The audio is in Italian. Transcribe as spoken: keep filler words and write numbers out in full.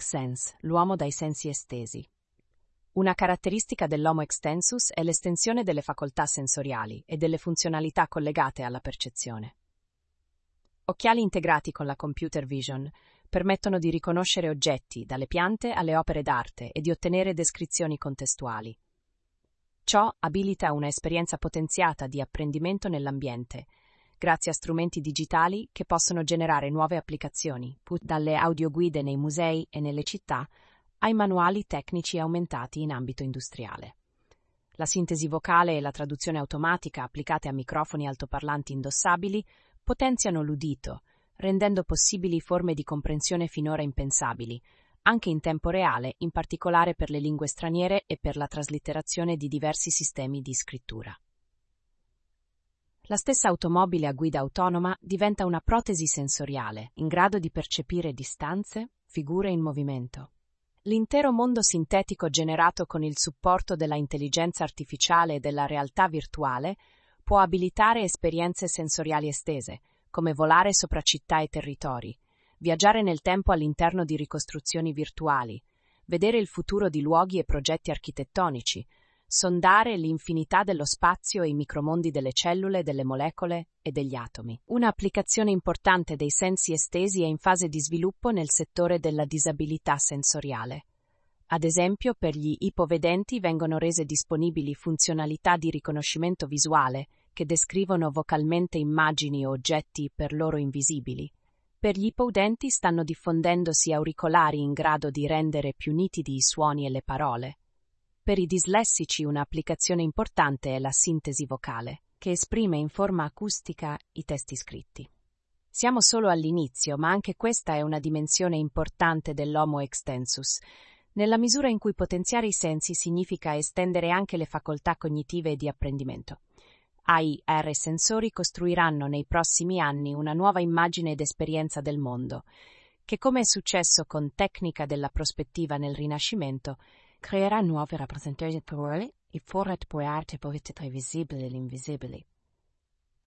X-Sense, l'uomo dai sensi estesi. Una caratteristica dell'Homo extensus è l'estensione delle facoltà sensoriali e delle funzionalità collegate alla percezione. Occhiali integrati con la computer vision permettono di riconoscere oggetti, dalle piante alle opere d'arte, e di ottenere descrizioni contestuali. Ciò abilita una esperienza potenziata di apprendimento nell'ambiente, grazie a strumenti digitali che possono generare nuove applicazioni, dalle audioguide nei musei e nelle città ai manuali tecnici aumentati in ambito industriale. La sintesi vocale e la traduzione automatica applicate a microfoni altoparlanti indossabili potenziano l'udito, rendendo possibili forme di comprensione finora impensabili, anche in tempo reale, in particolare per le lingue straniere e per la traslitterazione di diversi sistemi di scrittura. La stessa automobile a guida autonoma diventa una protesi sensoriale, in grado di percepire distanze, figure in movimento. L'intero mondo sintetico generato con il supporto della intelligenza artificiale e della realtà virtuale può abilitare esperienze sensoriali estese, come volare sopra città e territori, viaggiare nel tempo all'interno di ricostruzioni virtuali, vedere il futuro di luoghi e progetti architettonici, sondare l'infinità dello spazio e i micromondi delle cellule, delle molecole e degli atomi. Una applicazione importante dei sensi estesi è in fase di sviluppo nel settore della disabilità sensoriale. Ad esempio, per gli ipovedenti vengono rese disponibili funzionalità di riconoscimento visuale che descrivono vocalmente immagini o oggetti per loro invisibili. Per gli ipoudenti stanno diffondendosi auricolari in grado di rendere più nitidi i suoni e le parole. Per i dislessici un'applicazione importante è la sintesi vocale, che esprime in forma acustica i testi scritti. Siamo solo all'inizio, ma anche questa è una dimensione importante dell'Homo extensus, nella misura in cui potenziare i sensi significa estendere anche le facoltà cognitive e di apprendimento. A I e sensori costruiranno nei prossimi anni una nuova immagine ed esperienza del mondo, che, come è successo con tecnica della prospettiva nel Rinascimento, creerà nuove rappresentazioni e forme di arte per visibili e invisibili.